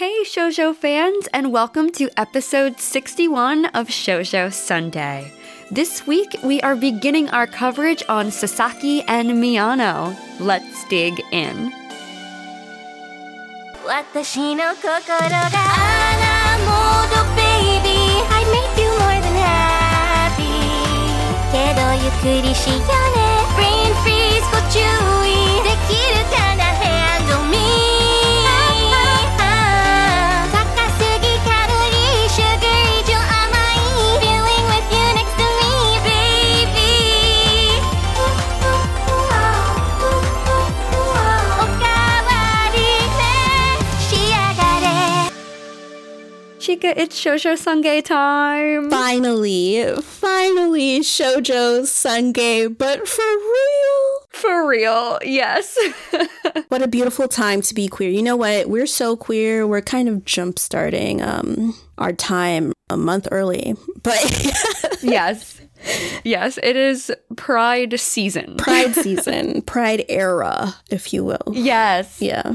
Hey shoujo fans, and welcome to episode 61 of Shoujo Sunday. This week we are beginning our coverage on Sasaki and Miyano. Let's dig in. 私の心がアラモード baby I'd make you more than happy けどゆっくりしようね Brain freeze ご注意できるかな Handle me 高すぎカロリー Sugar 以上甘い Feeling with you next to me baby おかわり Chika, it's Shoujo Sunday time! Finally, Shoujo Sunday, but for real. For real, yes. What a beautiful time to be queer. You know what? We're so queer. We're kind of jump-starting our time a month early. But Yes, it is Pride season. Pride season. Pride era, if you will. Yes. Yeah.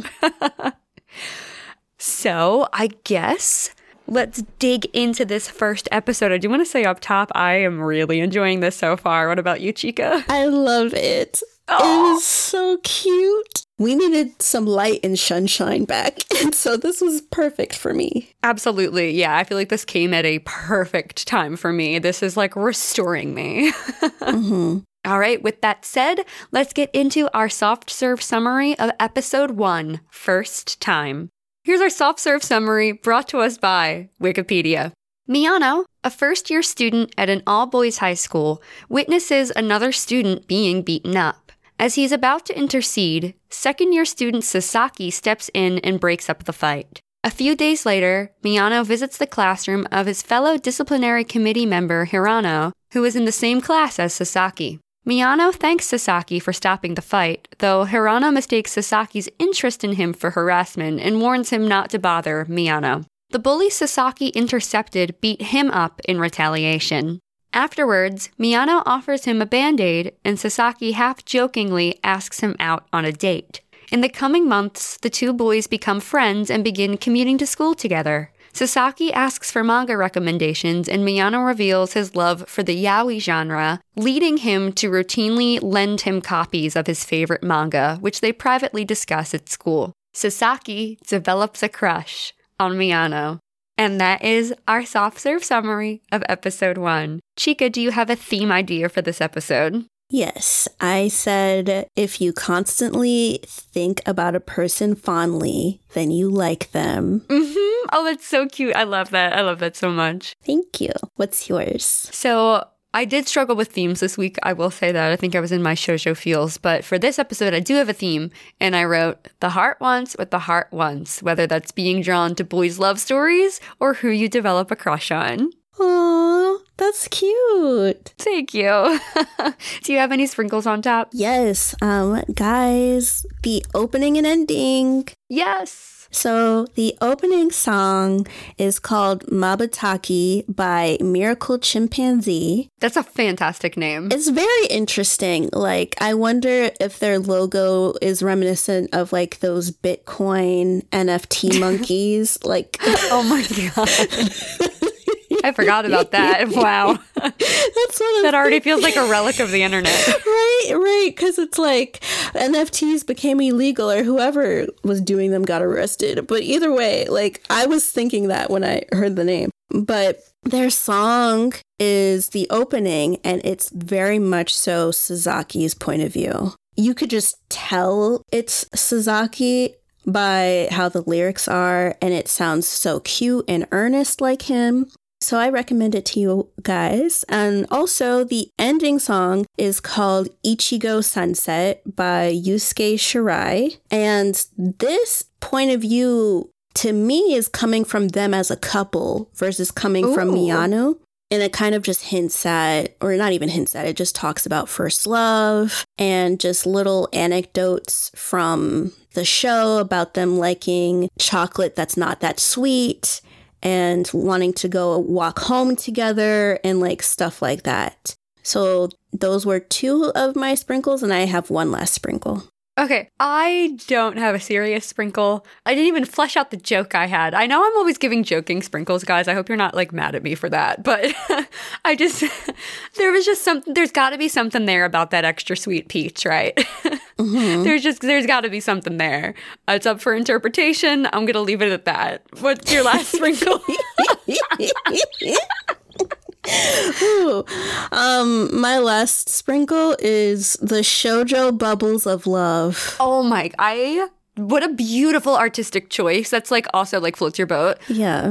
So, I guess let's dig into this first episode. I do want to say up top, I am really enjoying this so far. What about you, Chika? I love it. Aww. It is so cute. We needed some light and sunshine back, and so this was perfect for me. Absolutely. Yeah, I feel like this came at a perfect time for me. This is like restoring me. Mm-hmm. All right, with that said, let's get into our soft serve summary of episode 1, First Time. Here's our soft serve summary brought to us by Wikipedia. Miyano, a first-year student at an all-boys high school, witnesses another student being beaten up. As he's about to intercede, second-year student Sasaki steps in and breaks up the fight. A few days later, Miyano visits the classroom of his fellow disciplinary committee member Hirano, who is in the same class as Sasaki. Miyano thanks Sasaki for stopping the fight, though Hirano mistakes Sasaki's interest in him for harassment and warns him not to bother Miyano. The bully Sasaki intercepted beat him up in retaliation. Afterwards, Miyano offers him a band-aid, and Sasaki half-jokingly asks him out on a date. In the coming months, the two boys become friends and begin commuting to school together. Sasaki asks for manga recommendations, and Miyano reveals his love for the yaoi genre, leading him to routinely lend him copies of his favorite manga, which they privately discuss at school. Sasaki develops a crush on Miyano. And that is our soft serve summary of episode 1. Chika, do you have a theme idea for this episode? Yes, I said if you constantly think about a person fondly, then you like them. Mm-hmm. Oh, that's so cute. I love that. I love that so much. Thank you. What's yours? So I did struggle with themes this week. I will say that. I think I was in my shoujo feels. But for this episode, I do have a theme. And I wrote, the heart wants what the heart wants, whether that's being drawn to boys' love stories or who you develop a crush on. Aww, that's cute. Thank you. Do you have any sprinkles on top? Yes, guys, the opening and ending. Yes. So the opening song is called Mabataki by Miracle Chimpanzee. That's a fantastic name. It's very interesting. Like, I wonder if their logo is reminiscent of like those Bitcoin NFT monkeys. Like, oh my God. I forgot about that. Wow. That's what that already feels like a relic of the internet. Right. Because it's like NFTs became illegal or whoever was doing them got arrested. But either way, like I was thinking that when I heard the name. But their song is the opening and it's very much so Sasaki's point of view. You could just tell it's Sasaki by how the lyrics are and it sounds so cute and earnest like him. So I recommend it to you guys. And also the ending song is called Ichigo Sunset by Yusuke Shirai. And this point of view to me is coming from them as a couple versus coming from Miyano. And it kind of just hints at, or not even hints at, it just talks about first love and just little anecdotes from the show about them liking chocolate that's not that sweet and wanting to go walk home together and like stuff like that. So those were 2 of my sprinkles and I have one last sprinkle. Okay, I don't have a serious sprinkle. I didn't even flesh out the joke I had. I know I'm always giving joking sprinkles, guys. I hope you're not like mad at me for that. But there's got to be something there about that extra sweet peach, right? Mm-hmm. There's got to be something there. It's up for interpretation. I'm going to leave it at that. What's your last sprinkle? Ooh. My last sprinkle is the shoujo bubbles of love. Oh my, what a beautiful artistic choice. That's like also like floats your boat. Yeah.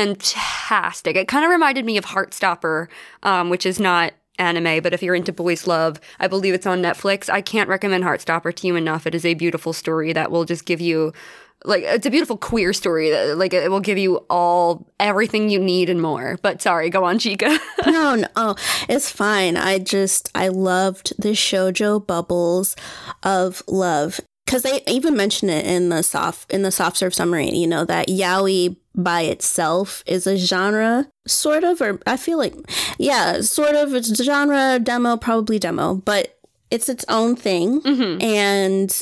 Fantastic. It kind of reminded me of Heartstopper, which is not anime, but if you're into boys love, I believe it's on Netflix. I can't recommend Heartstopper to you enough. It is a beautiful story that will just give you it's a beautiful queer story that like it will give you everything you need and more. But sorry, go on, Chica. No, it's fine. I loved the shoujo bubbles of love because they even mention it in the soft serve summary. You know that yaoi by itself is a genre, sort of, or I feel like, yeah, sort of. It's a genre, demo, probably demo, but it's its own thing. Mm-hmm. And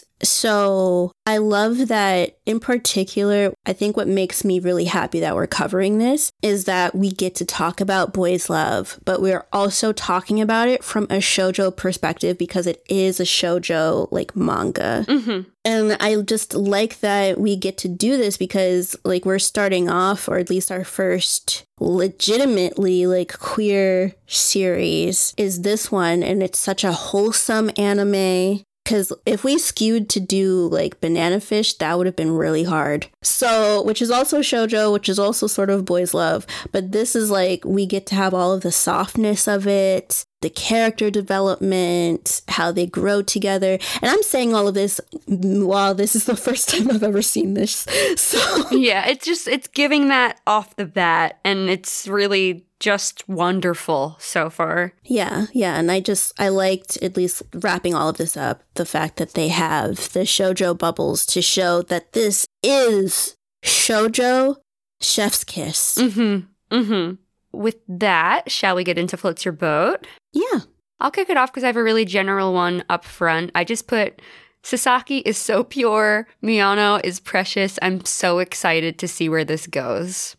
so I love that in particular. I think what makes me really happy that we're covering this is that we get to talk about boys love, but we're also talking about it from a shoujo perspective because it is a shoujo like manga. Mm-hmm. And I just like that we get to do this because like we're starting off, or at least our first legitimately like queer series is this one, and it's such a wholesome anime. Because if we skewed to do like Banana Fish, that would have been really hard. So, which is also shoujo, which is also sort of boys love. But this is like, we get to have all of the softness of it, the character development, how they grow together. And I'm saying all of this while this is the first time I've ever seen this. So yeah, it's giving that off the bat, and it's really just wonderful so far. Yeah. And I liked, at least wrapping all of this up, the fact that they have the shoujo bubbles to show that this is shoujo chef's kiss. Mm-hmm. Mm-hmm. With that, shall we get into Floats Your Boat? Yeah. I'll kick it off because I have a really general one up front. I just put, Sasaki is so pure. Miyano is precious. I'm so excited to see where this goes.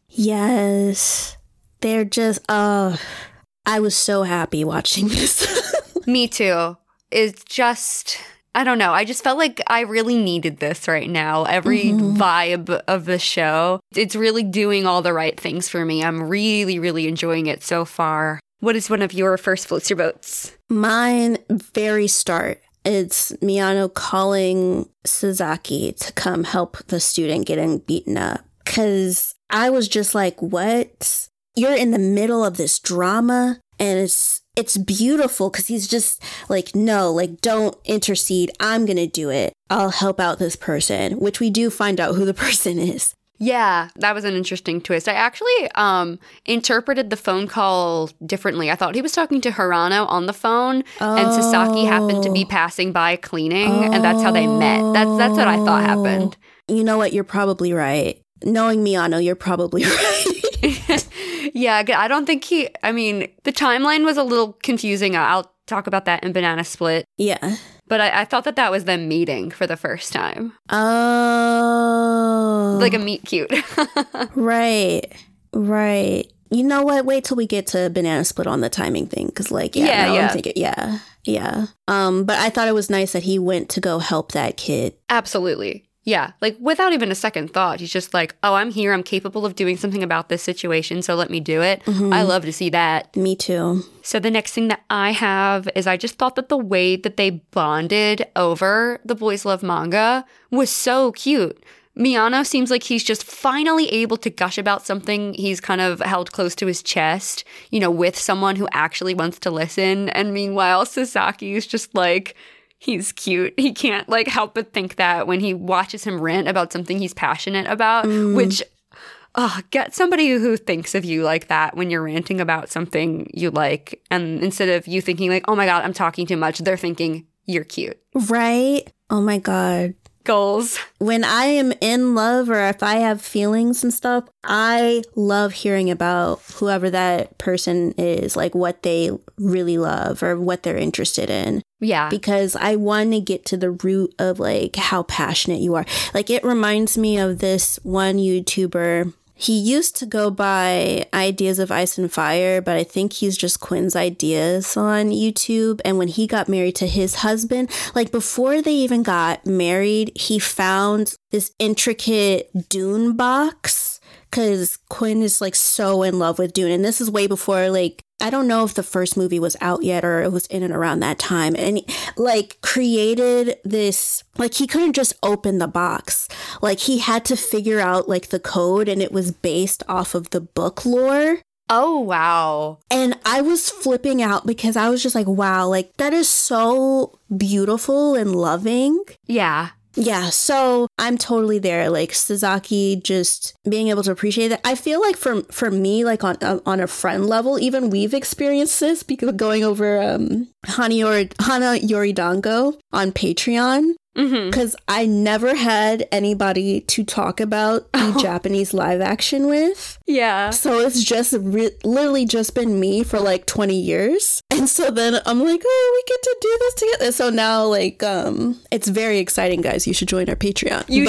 Yes. They're just, I was so happy watching this. Me too. It's just, I don't know. I just felt like I really needed this right now. Every vibe of the show, it's really doing all the right things for me. I'm really, really enjoying it so far. What is one of your first Floats Your Boats? Mine, very start. It's Miyano calling Sasaki to come help the student getting beaten up. Because I was just like, what? You're in the middle of this drama, and it's beautiful because he's just like, no, like, don't intercede. I'm going to do it. I'll help out this person, which we do find out who the person is. Yeah, that was an interesting twist. I actually interpreted the phone call differently. I thought he was talking to Hirano on the phone, and Sasaki happened to be passing by cleaning, and that's how they met. That's what I thought happened. You know what? You're probably right. Knowing Miyano, you're probably right. Yeah, I don't think the timeline was a little confusing. I'll talk about that in Banana Split. Yeah. But I thought that was them meeting for the first time. Oh. Like a meet cute. Right. You know what? Wait till we get to Banana Split on the timing thing. Because I'm thinking, yeah. But I thought it was nice that he went to go help that kid. Absolutely. Yeah, like without even a second thought, he's just like, oh, I'm here. I'm capable of doing something about this situation, so let me do it. Mm-hmm. I love to see that. Me too. So the next thing that I have is I just thought that the way that they bonded over the Boys Love manga was so cute. Miyano seems like he's just finally able to gush about something he's kind of held close to his chest, with someone who actually wants to listen. And meanwhile, Sasaki is just like, he's cute. He can't help but think that when he watches him rant about something he's passionate about, which get somebody who thinks of you like that when you're ranting about something you like. And instead of you thinking like, oh my God, I'm talking too much, they're thinking you're cute. Right? Oh my God. Goals. When I am in love or if I have feelings and stuff, I love hearing about whoever that person is, like what they really love or what they're interested in. Yeah. Because I want to get to the root of like how passionate you are. Like it reminds me of this one YouTuber. He used to go by Ideas of Ice and Fire, but I think he's just Quinn's Ideas on YouTube. And when he got married to his husband, like before they even got married, he found this intricate Dune box because Quinn is like so in love with Dune. And this is way before, like, I don't know if the first movie was out yet or it was in and around that time. And he, like, created this, like, he couldn't just open the box. Like, he had to figure out, like, the code, and it was based off of the book lore. Oh, wow. And I was flipping out because I was just like, wow, like, that is so beautiful and loving. Yeah. Yeah, so I'm totally there. Like Sasaki, just being able to appreciate that. I feel like for me, like on a friend level, even we've experienced this because going over Hana Yoridango on Patreon. Because I never had anybody to talk about the Japanese live action with. Yeah. So it's just literally just been me for like 20 years. And so then I'm like, oh, we get to do this together. So now like, it's very exciting, guys. You should join our Patreon. You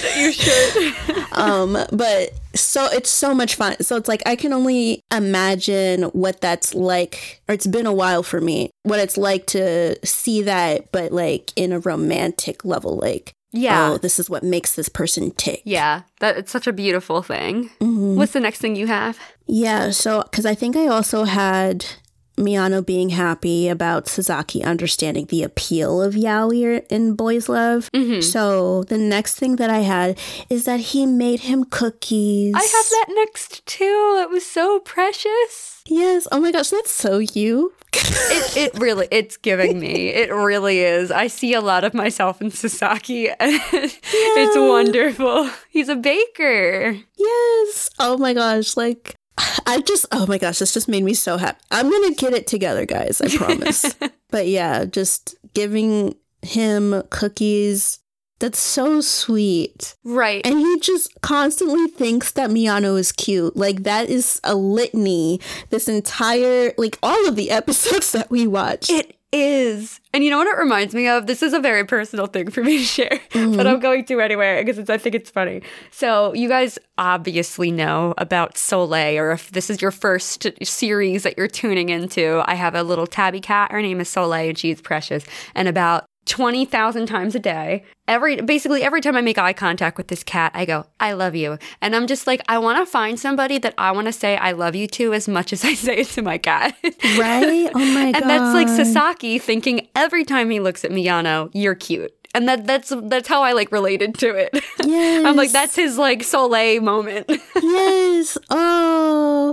should. But so it's so much fun. So it's like, I can only imagine what that's like, or it's been a while for me, what it's like to see that, but like in a romantic level, like, yeah, oh, this is what makes this person tick. Yeah, it's such a beautiful thing. What's the next thing you have? Yeah, so, because I think I also had Miyano being happy about Sasaki understanding the appeal of yaoi in boys' love. So the next thing that I had is that he made him cookies. I have that next too. It was so precious. Yes. Oh my gosh, that's so you. It really, it's giving me. It really is. I see a lot of myself in Sasaki. It's wonderful. He's a baker. Yes. Oh my gosh, like... oh my gosh, this just made me so happy. I'm going to get it together, guys. I promise. But yeah, just giving him cookies. That's so sweet. Right. And he just constantly thinks that Miyano is cute. Like, that is a litany. This entire, like, all of the episodes that we watched. It is. And you know what it reminds me of? This is a very personal thing for me to share, but I'm going to anyway because I think it's funny. So you guys obviously know about Soleil, or if this is your first series that you're tuning into, I have a little tabby cat. Her name is Soleil and she's precious. And about 20,000 times a day, basically every time I make eye contact with this cat, I go, I love you. And I'm just like, I want to find somebody that I want to say I love you to as much as I say it to my cat. Right? Oh my God. And that's like Sasaki thinking every time he looks at Miyano, you're cute. And that's how I like related to it. Yes. I'm like, that's his like Soleil moment. Yes. Oh,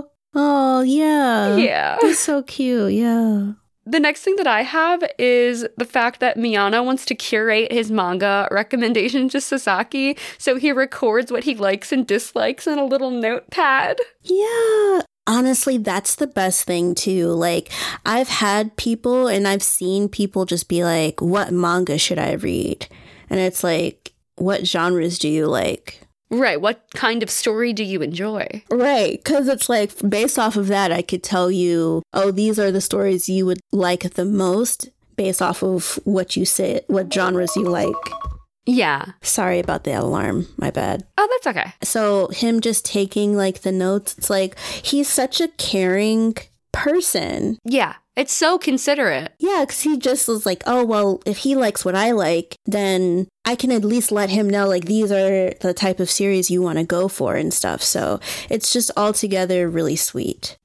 yeah. Yeah. That's so cute. Yeah. The next thing that I have is the fact that Miyano wants to curate his manga recommendation to Sasaki, so he records what he likes and dislikes in a little notepad. Yeah. Honestly, that's the best thing too. Like, I've had people and I've seen people just be like, what manga should I read? And it's like, what genres do you like? Right. What kind of story do you enjoy? Right. Because it's like, based off of that, I could tell you, oh, these are the stories you would like the most based off of what you say, what genres you like. Yeah. Sorry about the alarm. My bad. Oh, that's okay. So him just taking like the notes, it's like, he's such a caring person. Yeah. It's so considerate. Yeah, because he just was like, oh, well, if he likes what I like, then I can at least let him know, like, these are the type of series you want to go for and stuff. So it's just altogether really sweet.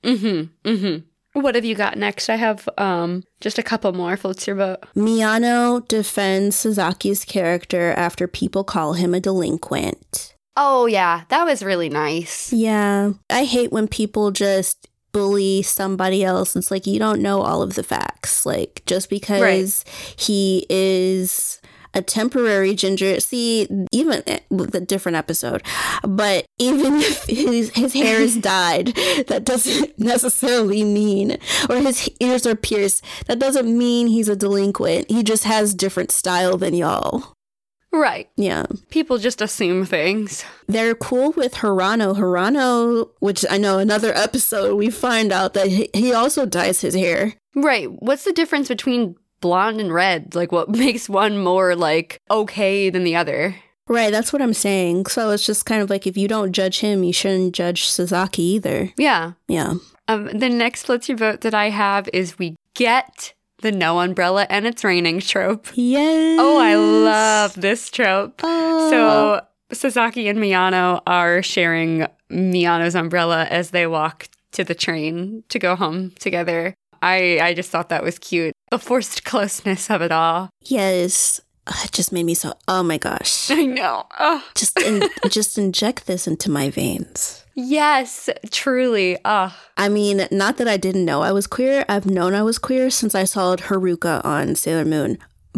What have you got next? I have just a couple more. Floats your boat. Miyano defends Sasaki's character after people call him a delinquent. Oh, yeah. That was really nice. Yeah. I hate when people just bully somebody else. It's like, you don't know all of the facts. Like, just because he is a temporary ginger, see, even with a different episode, but even if his hair is dyed, that doesn't necessarily mean, or his ears are pierced, that doesn't mean he's a delinquent. He just has different style than y'all. Right. Yeah. People just assume things. They're cool with Hirano. Hirano, which I know another episode, we find out that he also dyes his hair. Right. What's the difference between blonde and red? Like, what makes one more, like, okay than the other? Right, that's what I'm saying. So it's just kind of like, if you don't judge him, you shouldn't judge Sasaki either. Yeah. Yeah. The next Let's Your Vote that I have is we get the no umbrella and it's raining trope. Yes. Oh, I love this trope. Oh. So Sasaki and Miyano are sharing Miyano's umbrella as they walk to the train to go home together. I just thought that was cute. The forced closeness of it all. Yes. It just made me so, oh my gosh. I know. Oh. Just inject this into my veins. Yes, truly. Oh. I mean, not that I didn't know I was queer. I've known I was queer since I saw Haruka on Sailor Moon.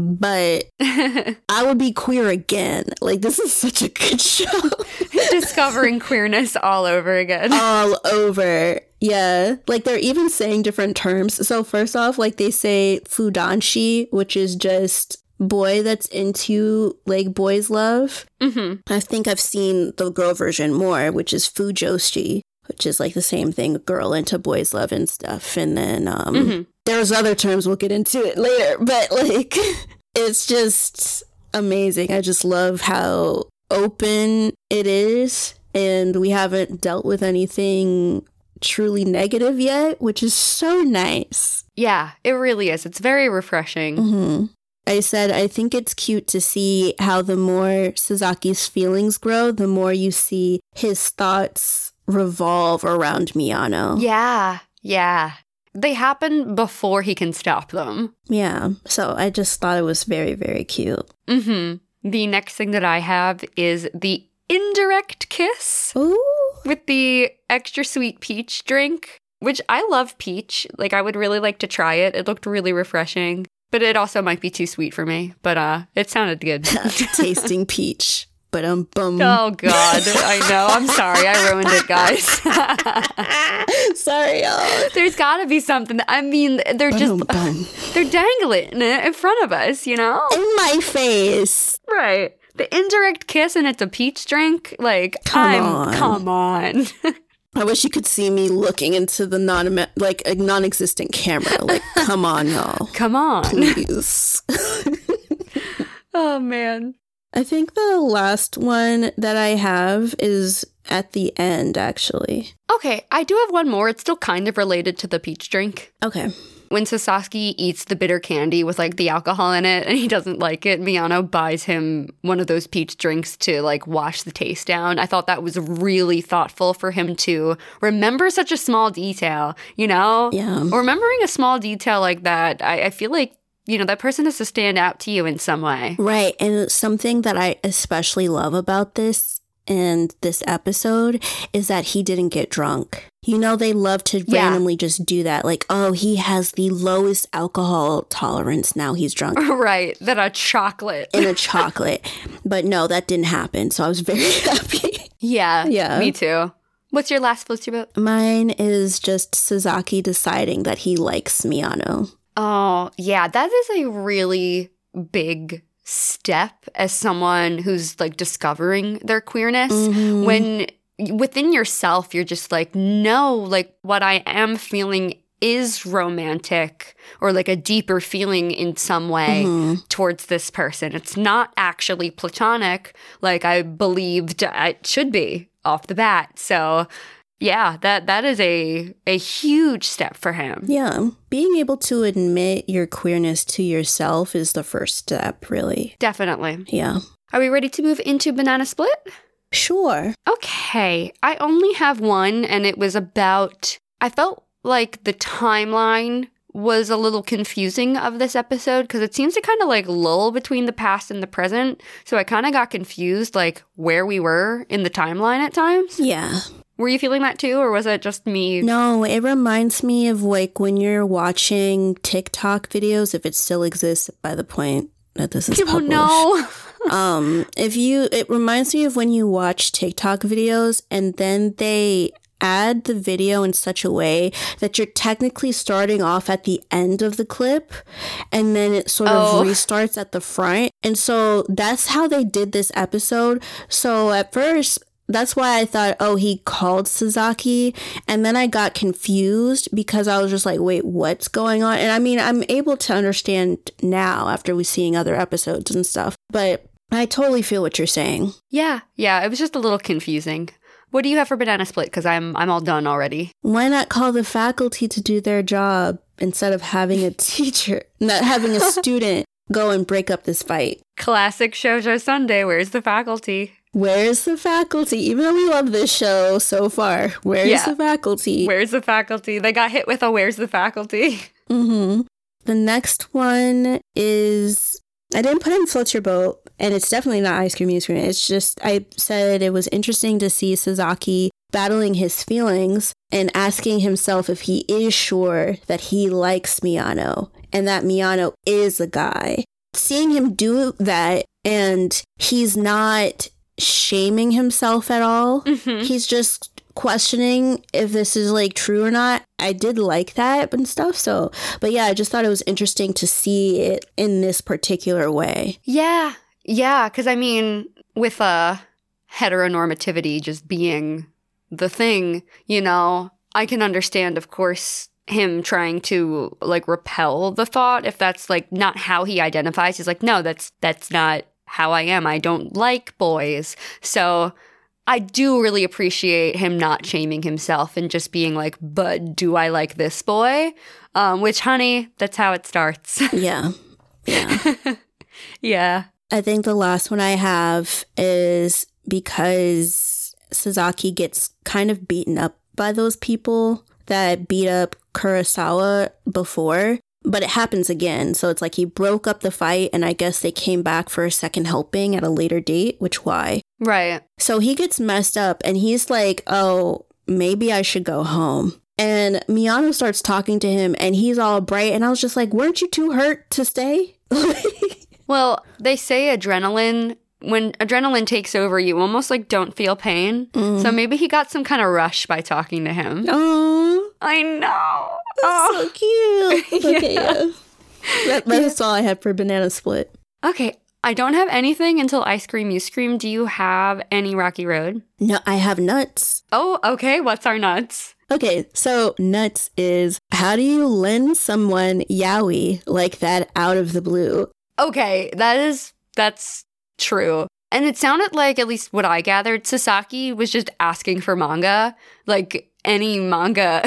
But I would be queer again. Like, this is such a good show. Discovering queerness all over again. All over. Yeah. Like, they're even saying different terms. So first off, like, they say fudanshi, which is just boy that's into, like, boys love. Mm-hmm. I think I've seen the girl version more, which is fujoshi, which is like the same thing, girl into boys love and stuff. And then there's other terms, we'll get into it later, but like it's just amazing. I just love how open it is, and we haven't dealt with anything truly negative yet, which is so nice. Yeah, it really is. It's very refreshing. Mm-hmm. I said, I think it's cute to see how the more Sasaki's feelings grow, the more you see his thoughts revolve around Miyano. Yeah. They happen before he can stop them. Yeah. So I just thought it was very, very cute. Mm-hmm. The next thing that I have is the indirect kiss. Ooh. With the extra sweet peach drink, which I love peach. Like, I would really like to try it. It looked really refreshing. But it also might be too sweet for me. But it sounded good. Tasting peach. But bum. Oh, God. I know. I'm sorry. I ruined it, guys. Sorry, y'all. There's got to be something. I mean, they're they're dangling it in front of us, you know? In my face. Right. The indirect kiss and it's a peach drink. Like, come on. I wish you could see me looking into the non-existent camera. Like, come on, y'all. Come on. Please. Oh, man. I think the last one that I have is at the end, actually. Okay, I do have one more. It's still kind of related to the peach drink. Okay. When Sasaki eats the bitter candy with, like, the alcohol in it and he doesn't like it, Miyano buys him one of those peach drinks to, like, wash the taste down. I thought that was really thoughtful for him to remember such a small detail, you know? Yeah. Remembering a small detail like that, I feel like, you know, that person has to stand out to you in some way. Right. And something that I especially love about this and this episode is that he didn't get drunk. You know, they love to randomly just do that. Like, oh, he has the lowest alcohol tolerance. Now he's drunk. Right. That a chocolate. In a chocolate. But no, that didn't happen. So I was very happy. Yeah. Yeah. Me too. What's your last post about? Mine is just Sasaki deciding that he likes Miyano. Oh, yeah. That is a really big step as someone who's, like, discovering their queerness. Mm-hmm. When within yourself, you're just like, no, like, what I am feeling is romantic or, like, a deeper feeling in some way towards this person. It's not actually platonic like I believed it should be off the bat. So yeah, that is a huge step for him. Yeah. Being able to admit your queerness to yourself is the first step, really. Definitely. Yeah. Are we ready to move into Banana Split? Sure. Okay. I only have one, and it was about, I felt like the timeline was a little confusing of this episode because it seems to kind of like lull between the past and the present. So I kind of got confused, like where we were in the timeline at times. Yeah. Were you feeling that too, or was it just me? No, it reminds me of like when you're watching TikTok videos, if it still exists by the point that this is published. No. It reminds me of when you watch TikTok videos and then they add the video in such a way that you're technically starting off at the end of the clip and then it sort of restarts at the front. And so that's how they did this episode. So at first, that's why I thought, oh, he called Sasaki. And then I got confused because I was just like, wait, what's going on? And I mean, I'm able to understand now after we seeing other episodes and stuff. But I totally feel what you're saying. Yeah, it was just a little confusing. What do you have for Banana Split? Because I'm all done already. Why not call the faculty to do their job instead of having a teacher, not having a student go and break up this fight? Classic Shoujo Sunday. Where's the faculty? Where's the faculty? Even though we love this show so far, where's the faculty? Where's the faculty? They got hit with a where's the faculty? Mm-hmm. The next one is... I didn't put in Float Your Boat, and it's definitely not Ice Cream Ice Cream. It's just, I said it was interesting to see Sasaki battling his feelings and asking himself if he is sure that he likes Miyano and that Miyano is a guy. Seeing him do that, and he's not shaming himself at all. Mm-hmm. He's just questioning if this is like true or not. I did like that and stuff. So, but yeah, I just thought it was interesting to see it in this particular way. Yeah. Because I mean, with heteronormativity just being the thing, you know, I can understand, of course, him trying to like repel the thought if that's like not how he identifies. He's like, no, that's not how I am. I don't like boys. So I do really appreciate him not shaming himself and just being like, but do I like this boy? Which, honey, that's how it starts. Yeah. Yeah. I think the last one I have is because Sasaki gets kind of beaten up by those people that beat up Kurosawa before. But it happens again. So it's like he broke up the fight and I guess they came back for a second helping at a later date, which why? Right. So he gets messed up and he's like, oh, maybe I should go home. And Miyano starts talking to him and he's all bright. And I was just like, weren't you too hurt to stay? Well, they say when adrenaline takes over, you almost like don't feel pain. Mm. So maybe he got some kind of rush by talking to him. Oh, I know. That's so cute. Okay, yeah. That's all I had for Banana Split. Okay, I don't have anything until Ice Cream You Scream. Do you have any Rocky Road? No, I have Nuts. Oh, okay. What's our Nuts? Okay, so Nuts is, how do you lend someone yaoi like that out of the blue? Okay, that's true. And it sounded like, at least what I gathered, Sasaki was just asking for manga, like any manga.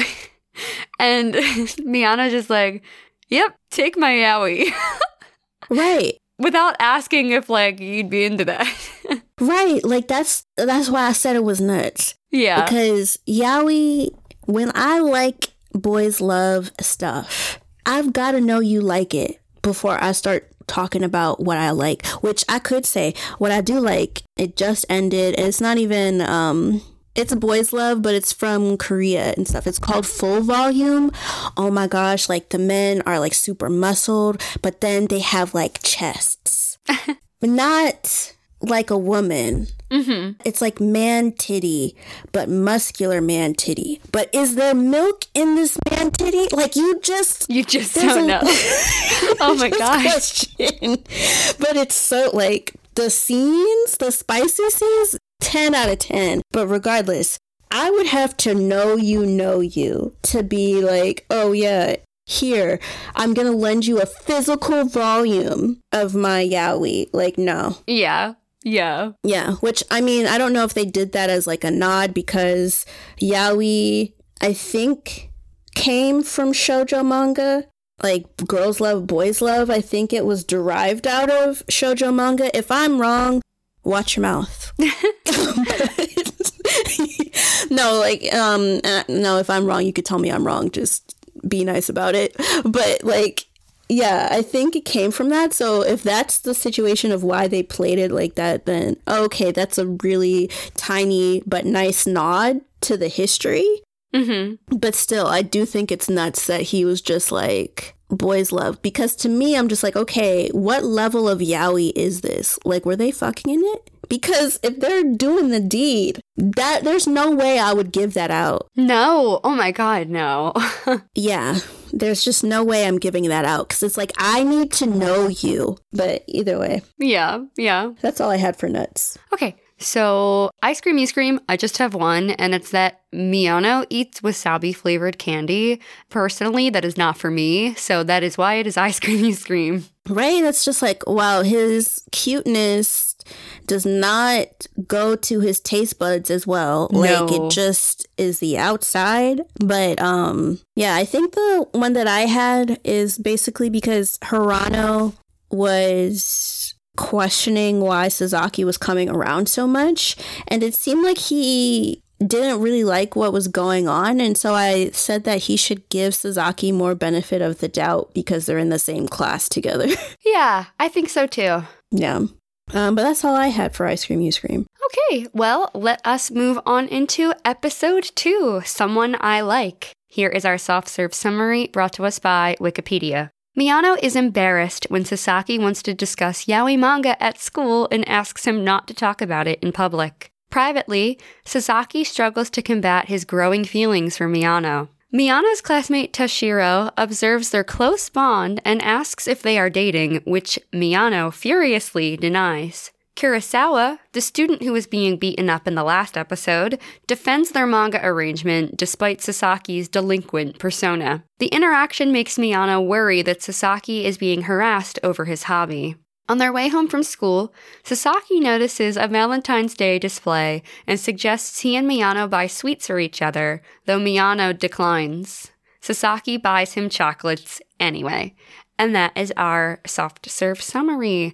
And Miyano just like, yep, take my yaoi. Right. Without asking if like you'd be into that. Right. Like that's why I said it was nuts. Yeah. Because yaoi, when I like boys love stuff, I've got to know you like it before I start talking about what I like, which I could say what I do like. It just ended. And it's not even it's a boys love, but it's from Korea and stuff. It's called Full Volume. Oh my gosh, like the men are like super muscled, but then they have like chests. But not like a woman. Mm-hmm. It's like man titty, but muscular man titty. But is there milk in this man titty? Like you just don't know. Oh my gosh. Question. But it's so like the scenes, the spicy scenes, 10 out of 10. But regardless, I would have to know you to be like, oh yeah, here, I'm gonna lend you a physical volume of my yaoi. Like, no. Yeah. Yeah. Yeah. Which, I mean, I don't know if they did that as like a nod because yaoi, I think, came from shoujo manga. Like girls love, boys love. I think it was derived out of shoujo manga. If I'm wrong, watch your mouth. No, like, no, if I'm wrong, you could tell me I'm wrong. Just be nice about it. But like, yeah, I think it came from that. So if that's the situation of why they played it like that, then okay, that's a really tiny but nice nod to the history. Mm-hmm. But still, I do think it's nuts that he was just like, boys love. Because to me, I'm just like, okay, what level of yaoi is this? Like, were they fucking in it? Because if they're doing the deed, there's no way I would give that out. No. Oh my God, no. Yeah, there's just no way I'm giving that out because it's like, I need to know you. But either way. Yeah. That's all I had for nuts. Okay. So, ice cream, you scream. I just have one, and it's that Miyano eats wasabi flavored candy. Personally, that is not for me. So that is why it is ice cream, you scream. Right? It's just like, wow, his cuteness does not go to his taste buds as well. Like, it just is the outside. But yeah, I think the one that I had is basically because Hirano was questioning why Sasaki was coming around so much, and it seemed like he didn't really like what was going on, and so I said that he should give Sasaki more benefit of the doubt because they're in the same class together. Yeah, I think so too. Yeah. But that's all I had for Ice Cream, You Scream. Okay, well, let us move on into episode 2, Someone I Like. Here is our soft serve summary brought to us by Wikipedia. Miyano is embarrassed when Sasaki wants to discuss yaoi manga at school and asks him not to talk about it in public. Privately, Sasaki struggles to combat his growing feelings for Miyano. Miyano's classmate Toshiro observes their close bond and asks if they are dating, which Miyano furiously denies. Kurosawa, the student who was being beaten up in the last episode, defends their manga arrangement despite Sasaki's delinquent persona. The interaction makes Miyano worry that Sasaki is being harassed over his hobby. On their way home from school, Sasaki notices a Valentine's Day display and suggests he and Miyano buy sweets for each other, though Miyano declines. Sasaki buys him chocolates anyway. And that is our soft serve summary.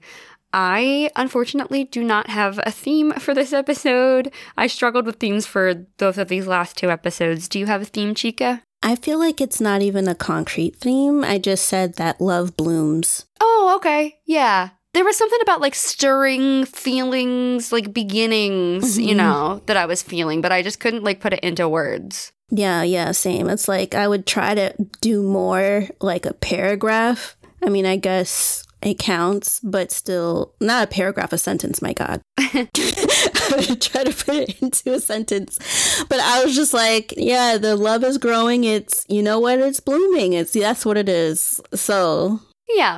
I, unfortunately, do not have a theme for this episode. I struggled with themes for both of these last 2 episodes. Do you have a theme, Chica? I feel like it's not even a concrete theme. I just said that love blooms. Oh, okay. Yeah. There was something about, like, stirring feelings, like, beginnings, you know, that I was feeling, but I just couldn't, like, put it into words. Yeah, same. It's like I would try to do more, like, a paragraph. I mean, I guess it counts, but still not a paragraph, a sentence, my God. I would try to put it into a sentence. But I was just like, yeah, the love is growing. It's, you know what? It's blooming. That's what it is. So, yeah.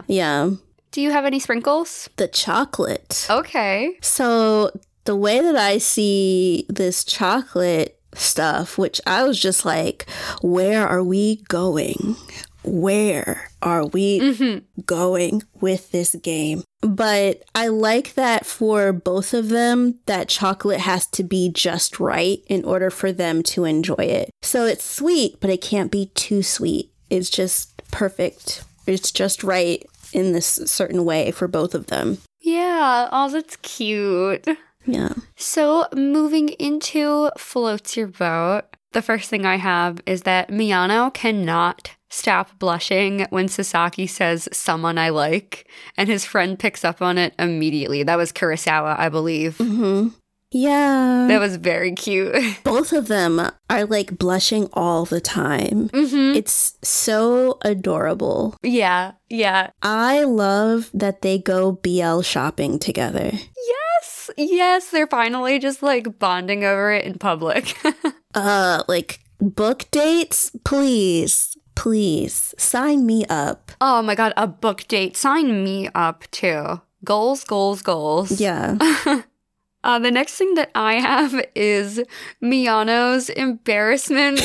Do you have any sprinkles? The chocolate. Okay. So the way that I see this chocolate stuff, which I was just like, where are we going? Where are we going with this game? But I like that for both of them, that chocolate has to be just right in order for them to enjoy it. So it's sweet, but it can't be too sweet. It's just perfect. It's just right in this certain way for both of them. Yeah. Oh, that's cute. Yeah. So moving into Floats Your Boat, the first thing I have is that Miyano cannot stop blushing when Sasaki says someone I like, and his friend picks up on it immediately. That was Kurosawa, I believe. Yeah. That was very cute. Both of them are like blushing all the time. It's so adorable. Yeah. I love that they go BL shopping together. Yes, they're finally just like bonding over it in public. Like book dates, please sign me up. Oh my God, a book date. Sign me up too. Goals. Yeah. The next thing that I have is Miyano's embarrassment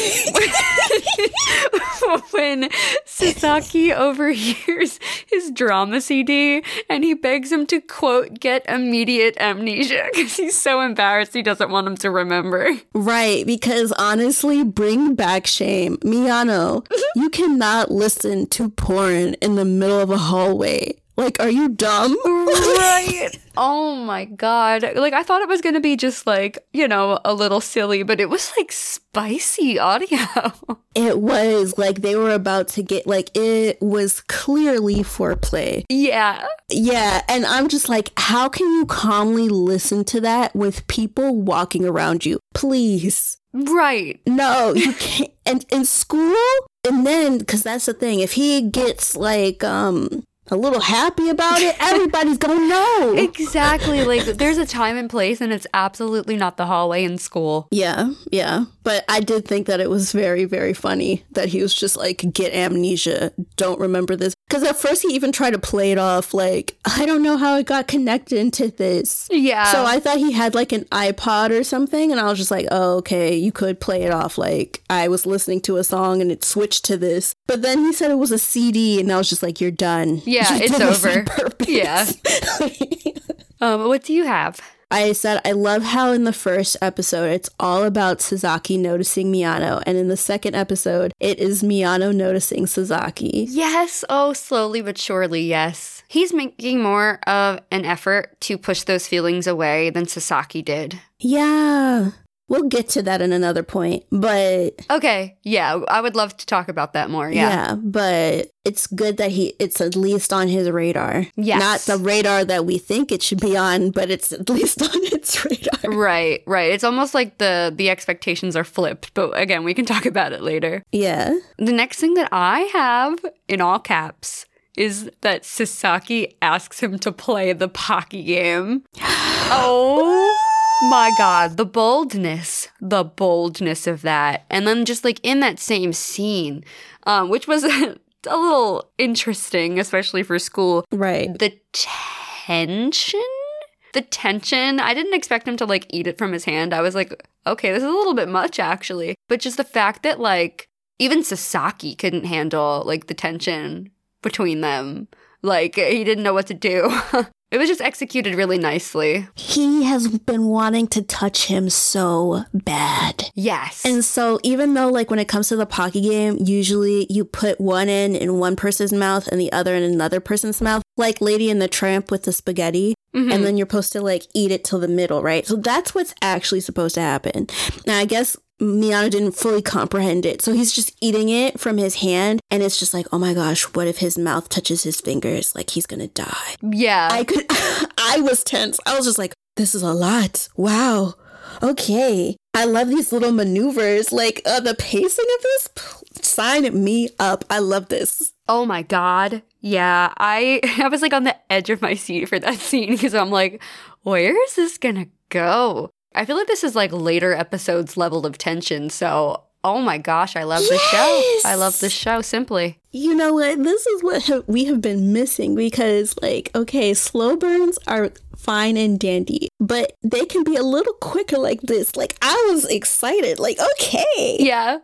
when Sasaki overhears his drama CD and he begs him to, quote, get immediate amnesia because he's so embarrassed he doesn't want him to remember. Right, because honestly, bring back shame. Miyano, you cannot listen to porn in the middle of a hallway. Like, are you dumb? Right. Oh my God. Like, I thought it was going to be just like, you know, a little silly, but it was like spicy audio. It was like they were about to get, like, it was clearly foreplay. Yeah. Yeah. And I'm just like, how can you calmly listen to that with people walking around you? Please. Right. No, you can't. And in school, and then, because that's the thing, if he gets like, a little happy about it, everybody's gonna know. Exactly. Like, there's a time and place, and it's absolutely not the hallway in school. Yeah. But I did think that it was very, very funny that he was just like, get amnesia, don't remember this. Because at first he even tried to play it off like, I don't know how it got connected into this. Yeah. So I thought he had like an iPod or something, and I was just like, oh, okay, you could play it off like I was listening to a song and it switched to this. But then he said it was a CD, and I was just like, you're done. Yeah, You it's did this on over. purpose. Yeah. What do you have? I said, I love how in the first episode, it's all about Sasaki noticing Miyano. And in the second episode, it is Miyano noticing Sasaki. Yes. Oh, slowly but surely, yes. He's making more of an effort to push those feelings away than Sasaki did. Yeah. We'll get to that in another point. But Okay. Yeah, I would love to talk about that more. Yeah. but it's good that it's at least on his radar. Yes. Not the radar that we think it should be on, but it's at least on its radar. Right. It's almost like the expectations are flipped, but again, we can talk about it later. Yeah. The next thing that I have in all caps is that Sasaki asks him to play the Pocky game. Oh my God, the boldness of that. And then just like in that same scene, which was a little interesting, especially for school. Right. The tension, I didn't expect him to like eat it from his hand. I was like, okay, this is a little bit much actually. But just the fact that like even Sasaki couldn't handle like the tension between them. Like he didn't know what to do. It was just executed really nicely. He has been wanting to touch him so bad. Yes. And so even though like when it comes to the Pocky game, usually you put one end in one person's mouth and the other in another person's mouth, like Lady and the Tramp with the spaghetti. Mm-hmm. And then you're supposed to like eat it till the middle, right? So that's what's actually supposed to happen. Now, I guess Miyano didn't fully comprehend it. So he's just eating it from his hand. And it's just like, oh my gosh, what if his mouth touches his fingers? Like he's going to die. Yeah. I was tense. I was just like, this is a lot. Wow. Okay. I love these little maneuvers. Like the pacing of this, sign me up. I love this. Oh my God. Yeah. I was like on the edge of my seat for that scene because I'm like, where is this going to go? I feel like this is like later episodes level of tension. So, oh my gosh, I love this show. I love this show simply. You know what? This is what we have been missing because, like, okay, slow burns are fine and dandy, but they can be a little quicker like this. Like, I was excited. Like, okay. Yeah.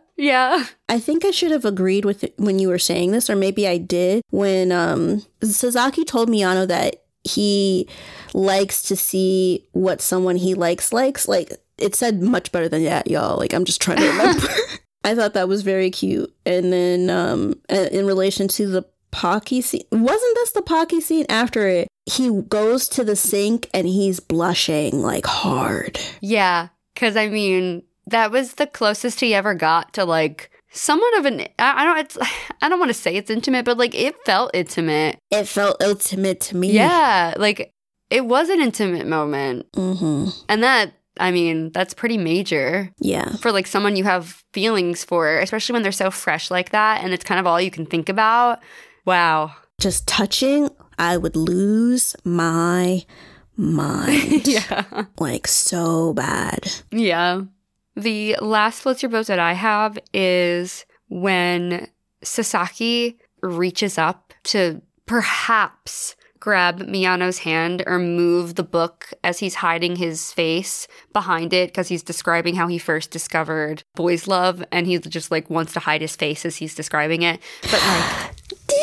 I think I should have agreed with it when you were saying this, or maybe I did when Sasaki told Miyano that he likes to see what someone he likes. Like, it said much better than that, y'all. Like, I'm just trying to remember. I thought that was very cute. And then in relation to the Pocky scene, wasn't this the Pocky scene after it? He goes to the sink and he's blushing like hard. Yeah. Because I mean, that was the closest he ever got to like somewhat of an, I don't want to say it's intimate, but like it felt intimate. It felt intimate to me. Yeah. Like it was an intimate moment. Mm-hmm. And that, I mean, that's pretty major. Yeah. For like someone you have feelings for, especially when they're so fresh like that and it's kind of all you can think about. Wow. Just touching, I would lose my mind. Yeah. Like so bad. Yeah. The last floats your boat that I have is when Sasaki reaches up to perhaps grab Miyano's hand or move the book as he's hiding his face behind it because he's describing how he first discovered boys' love and he just like wants to hide his face as he's describing it. But like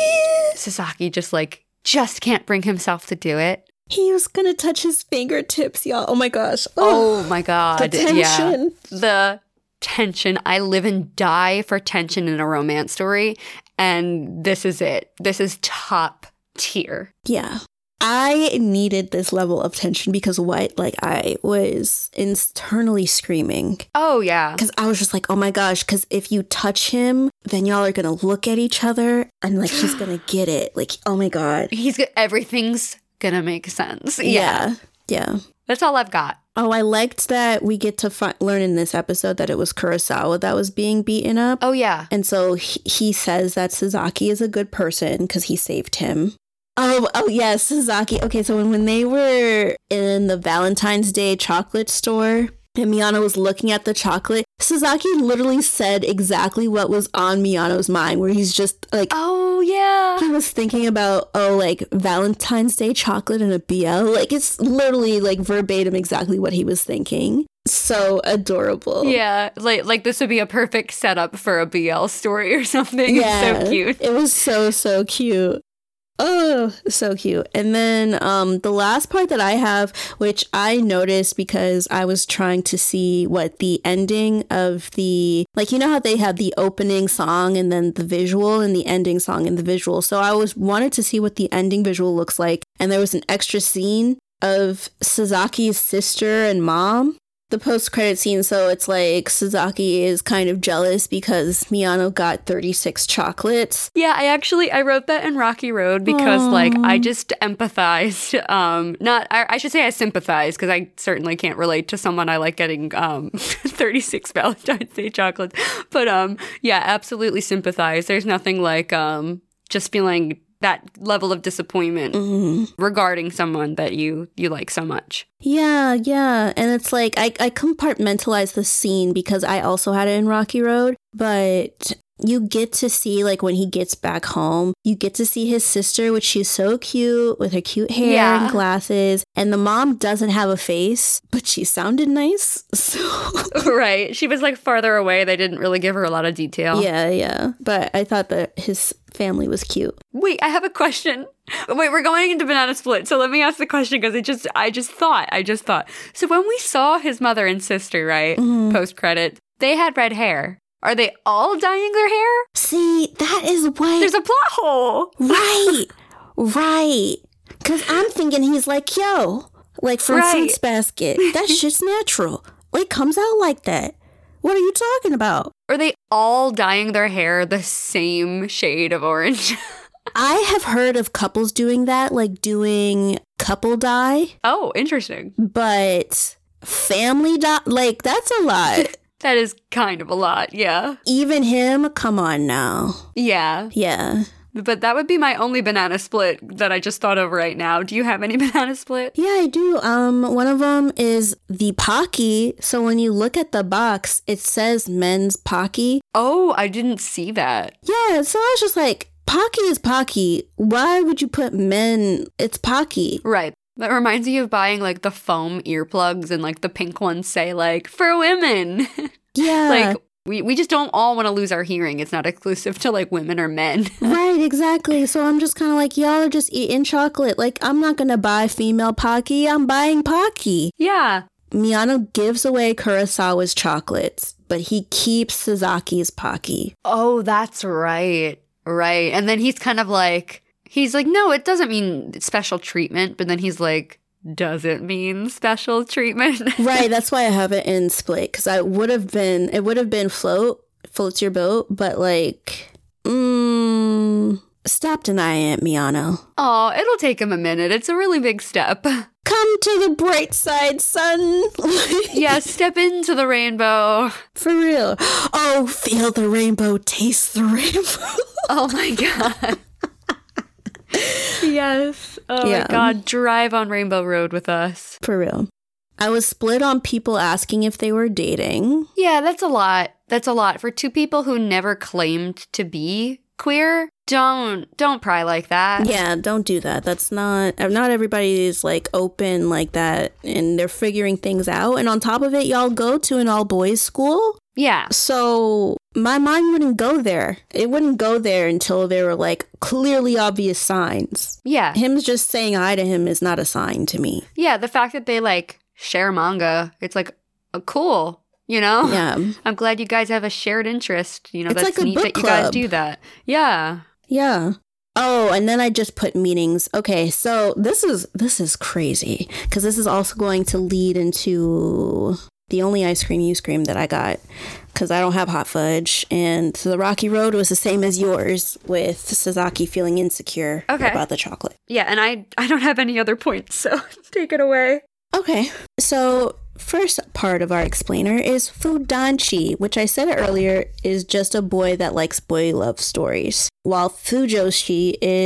Sasaki just can't bring himself to do it. He was gonna touch his fingertips, y'all. Oh my gosh. Oh my God. The tension. Yeah. The tension. I live and die for tension in a romance story. And this is it. This is top tier. Yeah. I needed this level of tension because I was internally screaming. Oh, yeah. Because I was just like, oh my gosh, because if you touch him, then y'all are going to look at each other and like he's going to get it. Like, oh my God. Everything's going to make sense. Yeah. That's all I've got. Oh, I liked that we get to learn in this episode that it was Kurosawa that was being beaten up. Oh, yeah. And so he says that Sasaki is a good person because he saved him. Oh yes, Sasaki. Okay, so when they were in the Valentine's Day chocolate store and Miyano was looking at the chocolate, Sasaki literally said exactly what was on Miyano's mind, where he's just like, Oh, yeah. he was thinking about, like Valentine's Day chocolate and a BL. Like, it's literally like verbatim exactly what he was thinking. So adorable. Yeah, like this would be a perfect setup for a BL story or something. It's so cute. It was so cute. Oh, so cute. And then the last part that I have, which I noticed because I was trying to see what the ending of the, like, you know how they have the opening song and then the visual and the ending song and the visual. So I wanted to see what the ending visual looks like. And there was an extra scene of Sasaki's sister and mom. The post-credit scene, so it's like Sasaki is kind of jealous because Miyano got 36 chocolates. Yeah, I wrote that in Rocky Road because like I just empathized. I should say I sympathize because I certainly can't relate to someone I like getting 36 Valentine's Day chocolates. But yeah, absolutely sympathize. There's nothing like just feeling that level of disappointment regarding someone that you like so much. Yeah. And it's like, I compartmentalized the scene because I also had it in Rocky Road, but you get to see, like, when he gets back home, you get to see his sister, which she's so cute with her cute hair and glasses. And the mom doesn't have a face, but she sounded nice. So Right. She was like farther away. They didn't really give her a lot of detail. Yeah. But I thought that his family was cute. Wait, I have a question. Wait, we're going into Banana Split, so let me ask the question because I just thought. So when we saw his mother and sister, right, post-credit, they had red hair. Are they all dyeing their hair? See, that is what... There's a plot hole. Right. Because I'm thinking he's like, yo, like from Fruits Basket. That shit's natural. It comes out like that. What are you talking about? Are they all dyeing their hair the same shade of orange? I have heard of couples doing that, like doing couple dye. Oh, interesting. But family dye, like, that's a lot. That is kind of a lot, yeah. Even him? Come on now. Yeah. But that would be my only banana split that I just thought of right now. Do you have any banana split? Yeah, I do. One of them is the Pocky. So when you look at the box, it says men's Pocky. Oh, I didn't see that. Yeah, so I was just like, Pocky is Pocky. Why would you put men? It's Pocky. Right. That reminds me of buying like the foam earplugs and like the pink ones say like, for women. Yeah. Like, we just don't all want to lose our hearing. It's not exclusive to like women or men. Right, exactly. So I'm just kind of like, y'all are just eating chocolate. Like, I'm not going to buy female Pocky. I'm buying Pocky. Yeah. Miyano gives away Kurosawa's chocolates, but he keeps Sasaki's Pocky. Oh, that's right. Right. And then he's kind of like, no, it doesn't mean special treatment. But then he's like, does it mean special treatment? Right. That's why I have it in split. Because it would have been floats your boat. But like, stop denying it, Miyano. Oh, it'll take him a minute. It's a really big step. Come to the bright side, son. Yeah, step into the rainbow. For real. Oh, feel the rainbow, taste the rainbow. Oh my God. Yes. Oh my God. Drive on Rainbow Road with us. For real. I was split on people asking if they were dating. Yeah, that's a lot. That's a lot. For two people who never claimed to be queer, don't pry like that. Yeah, don't do that. That's not everybody is like open like that and they're figuring things out. And on top of it, y'all go to an all boys school. Yeah. So my mind wouldn't go there. It wouldn't go there until there were like clearly obvious signs. Yeah. Him just saying hi to him is not a sign to me. Yeah, the fact that they like share manga, it's like cool, you know? Yeah. I'm glad you guys have a shared interest. You know, it's that's like a neat book that you guys club. do that. Yeah. Yeah. Oh, and then I just put meetings. Okay, so this is crazy because this is also going to lead into the only ice cream you scream that I got because I don't have hot fudge. And the Rocky Road was the same as yours with Sasaki feeling insecure about the chocolate. Yeah, and I don't have any other points, so take it away. Okay, so first part of our explainer is Fudanchi, which I said earlier is just a boy that likes boy love stories, while Fujoshi is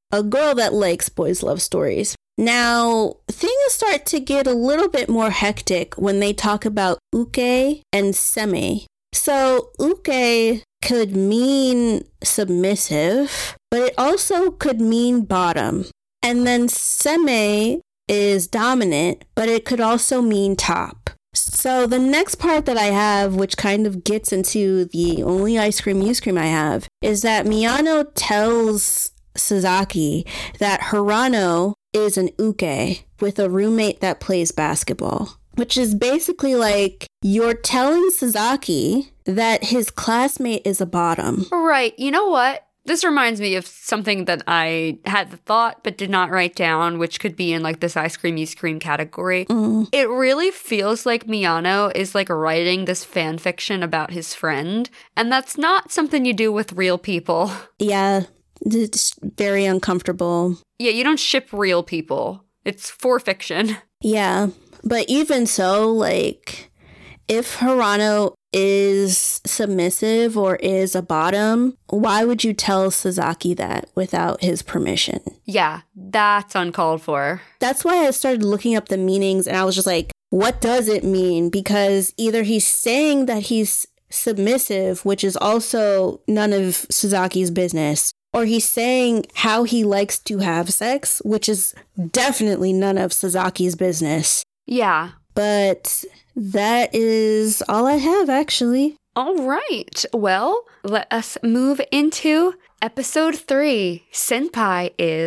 a girl that likes boys' love stories. Now, things start to get a little bit more hectic when they talk about uke and seme. So, uke could mean submissive, but it also could mean bottom. And then seme is dominant, but it could also mean top. So the next part that I have, which kind of gets into the only ice cream you scream I have, is that Miyano tells Sasaki that Hirano is an uke with a roommate that plays basketball, which is basically like you're telling Sasaki that his classmate is a bottom. Right. You know what? This reminds me of something that I had the thought but did not write down, which could be in like this ice cream you scream category. It really feels like Miyano is like writing this fan fiction about his friend, and that's not something you do with real people. Yeah, it's very uncomfortable. Yeah, you don't ship real people. It's for fiction. Yeah, but even so, like, if Hirano is submissive or is a bottom, why would you tell Sasaki that without his permission? Yeah, that's uncalled for. That's why I started looking up the meanings, and I was just like, what does it mean? Because either he's saying that he's submissive, which is also none of Sasaki's business, or he's saying how he likes to have sex, which is definitely none of Sasaki's business. Yeah. But that is all I have, actually. All right. Well, let us move into episode 3. Senpai is ...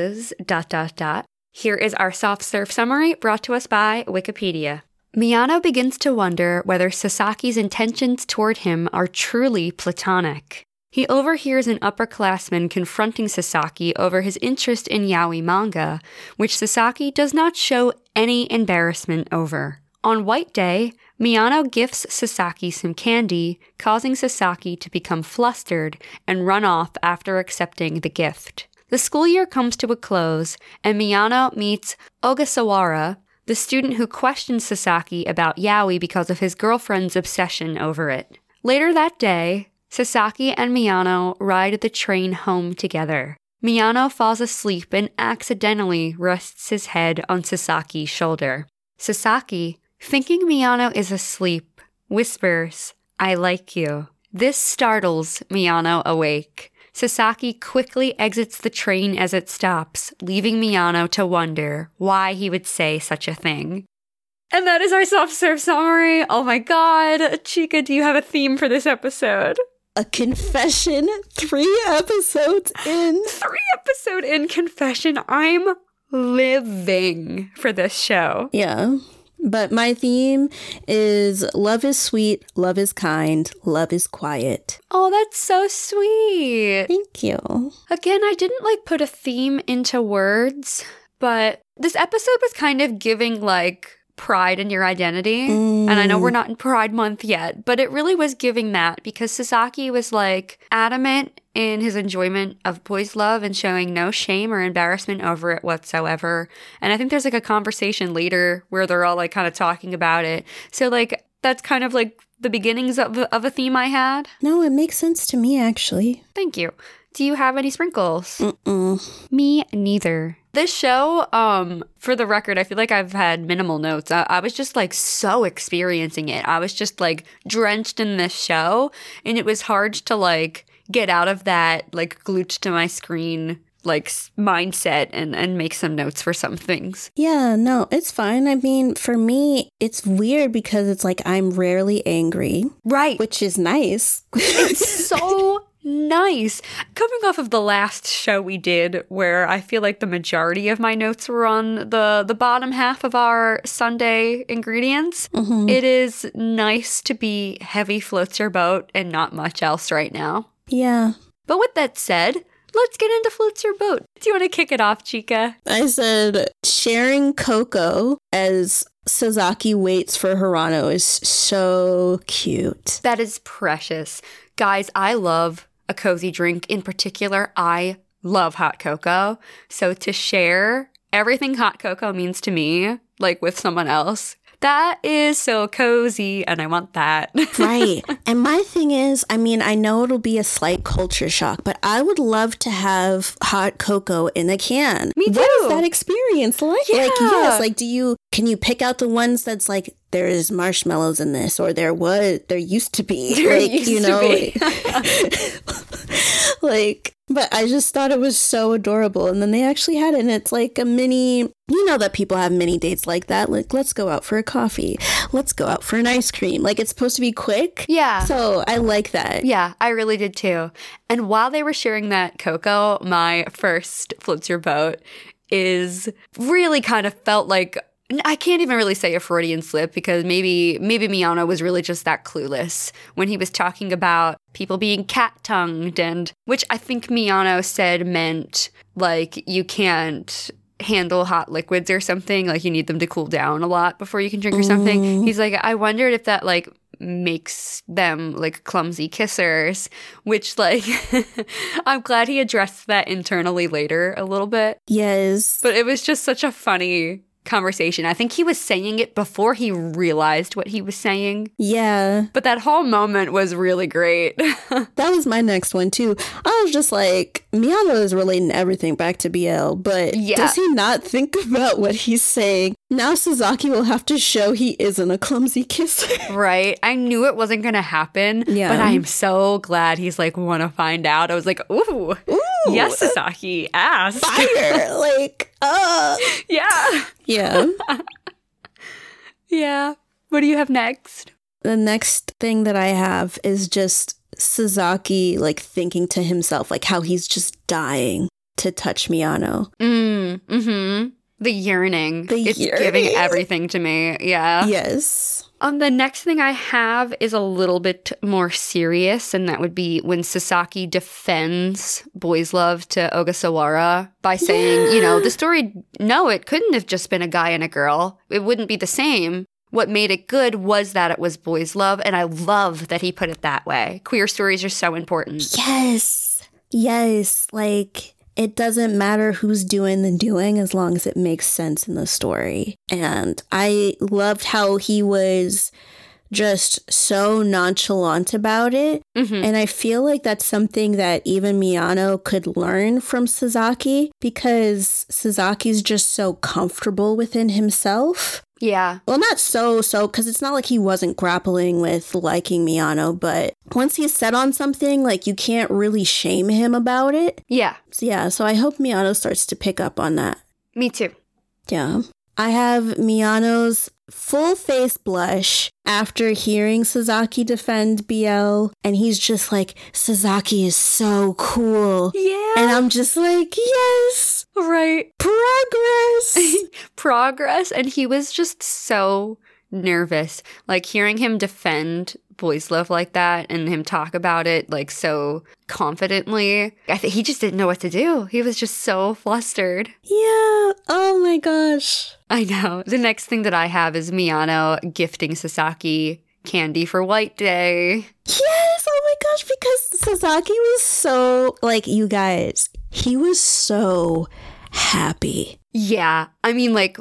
Here is our soft serve summary brought to us by Wikipedia. Miyano begins to wonder whether Sasaki's intentions toward him are truly platonic. He overhears an upperclassman confronting Sasaki over his interest in yaoi manga, which Sasaki does not show any embarrassment over. On White Day, Miyano gifts Sasaki some candy, causing Sasaki to become flustered and run off after accepting the gift. The school year comes to a close, and Miyano meets Ogasawara, the student who questions Sasaki about yaoi because of his girlfriend's obsession over it. Later that day, Sasaki and Miyano ride the train home together. Miyano falls asleep and accidentally rests his head on Sasaki's shoulder. Sasaki, thinking Miyano is asleep, whispers, "I like you." This startles Miyano awake. Sasaki quickly exits the train as it stops, leaving Miyano to wonder why he would say such a thing. And that is our soft serve summary. Oh my god. Chika, do you have a theme for this episode? A confession 3 episodes in. 3 episode in confession. I'm living for this show. Yeah. But my theme is love is sweet, love is kind, love is quiet. Oh, that's so sweet. Thank you. Again, I didn't put a theme into words, but this episode was kind of giving pride in your identity. And I know we're not in Pride Month yet, but it really was giving that because Sasaki was adamant in his enjoyment of boys' love and showing no shame or embarrassment over it whatsoever. And I think there's a conversation later where they're all kind of talking about it. So that's kind of the beginnings of a theme I had. No, it makes sense to me actually. Thank you. Do you have any sprinkles? Mm-mm. Me neither. This show, for the record, I feel like I've had minimal notes. I was just so experiencing it. I was just drenched in this show, and it was hard to get out of that glued to my screen mindset and make some notes for some things. Yeah, no, it's fine. I mean, for me, it's weird because it's I'm rarely angry. Right. Which is nice. It's so nice. Coming off of the last show we did, where I feel the majority of my notes were on the bottom half of our Sunday ingredients, it is nice to be heavy floats your boat and not much else right now. Yeah. But with that said, let's get into Floats Your Boat. Do you want to kick it off, Chika? I said sharing Coco as Sasaki waits for Hirano is so cute. That is precious. Guys, I love a cozy drink. In particular, I love hot cocoa. So to share everything hot cocoa means to me, with someone else, That is so cozy, and I want that. Right. And my thing is, I mean, I know it'll be a slight culture shock, but I would love to have hot cocoa in a can. Me What too. is that experience like? Yeah. Like, yes, like, can you pick out the ones that's like, there's marshmallows in this, or there used to be. There like, used you to know, be. like, but I just thought it was so adorable. And then they actually had it, and it's like a mini, you know that people have mini dates like that. Like, let's go out for a coffee. Let's go out for an ice cream. Like, it's supposed to be quick. Yeah. So I like that. Yeah, I really did too. And while they were sharing that cocoa, my first floats your boat is really kind of felt like, I can't even really say a Freudian slip, because maybe Miyano was really just that clueless when he was talking about people being cat-tongued, and which I think Miyano said meant like you can't handle hot liquids or something, like you need them to cool down a lot before you can drink or something. He's like, I wondered if that like makes them like clumsy kissers, which like I'm glad he addressed that internally later a little bit. Yes. But it was just such a funny conversation. I think he was saying it before he realized what he was saying. Yeah. But that whole moment was really great. That was my next one too. I was just like, Miyano is relating everything back to BL, but Yeah. does he not think about what he's saying? Now Sasaki will have to show he isn't a clumsy kisser. Right? I knew it wasn't going to happen, Yeah. but I am so glad he's like, want to find out. I was like, ooh, yes, Sasaki, ask. Fire! Like, Yeah. yeah. Yeah. What do you have next? The next thing that I have is just Sasaki, like, thinking to himself, like, how he's just dying to touch Miyano. Mm-hmm. The yearning. It's giving yearning. everything to me. Yeah. Yes. The next thing I have is a little bit more serious, and that would be when Sasaki defends boys' love to Ogasawara by saying, you know, the story, no, it couldn't have just been a guy and a girl. It wouldn't be the same. What made it good was that it was boys' love, and I love that he put it that way. Queer stories are so important. Yes. Yes. Like, it doesn't matter who's doing the doing as long as it makes sense in the story. And I loved how he was just so nonchalant about it. Mhm. And I feel like that's something that even Miyano could learn from Sasaki, because Sasaki's just so comfortable within himself. Yeah. Well, not so, because it's not like he wasn't grappling with liking Miyano, but once he's set on something, like, you can't really shame him about it. Yeah. So, yeah, so I hope Miyano starts to pick up on that. Me too. Yeah. I have Miyano's full face blush after hearing Sasaki defend BL, and he's just like, Sasaki is so cool. Yeah. And I'm just like, yes, Right. progress. Progress. And he was just so nervous. Like, hearing him defend boys' love like that and him talk about it like so confidently, I think he just didn't know what to do. He was just so flustered. Yeah. Oh my gosh. I know. The next thing that I have is Miyano gifting Sasaki candy for White Day. Yes, oh my gosh, because Sasaki was so, like, you guys, he was so happy. Yeah. I mean, like,